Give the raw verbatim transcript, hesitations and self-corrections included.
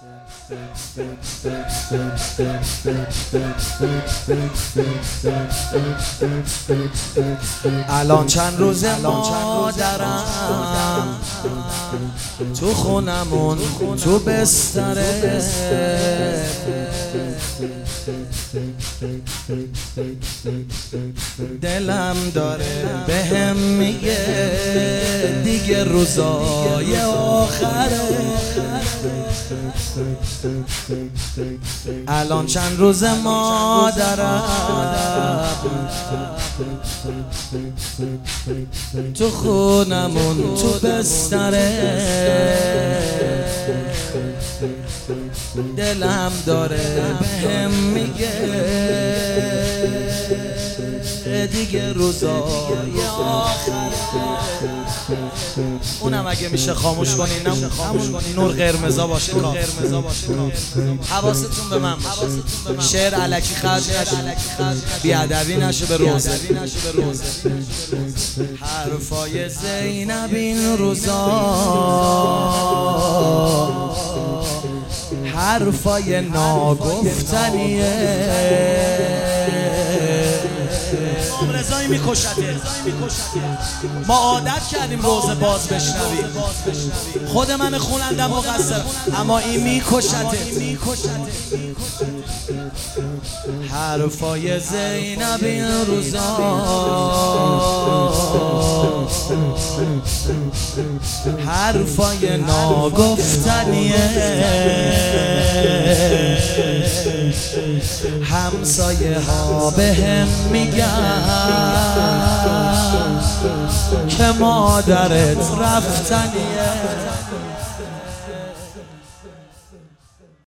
الان چند روز مادرم تو خونمون تو بستره، دلم داره بهم میگه دیگه روزای آخره. الان چند روز مادرم تو خونمون تو بستره، دلم داره بهم میگه دیگه روزای آخره. اونم اگه میشه خاموش کنین، همون نور قرمزا باشه، حواستون به من باشه، شعر الکی خرج نشه، بیادبی نشه به روزه. حرفای زینب این روزا حرفای ناگفتنیه، رضایی میکشده. ما عادت کردیم روزه باز بشنویم، خود من خونندم مقصر، اما این میکشده. حرفای زینب این روزا حرفای ناگفتنیه، همسایه ها بهم میگن که مادرت رفتنیه.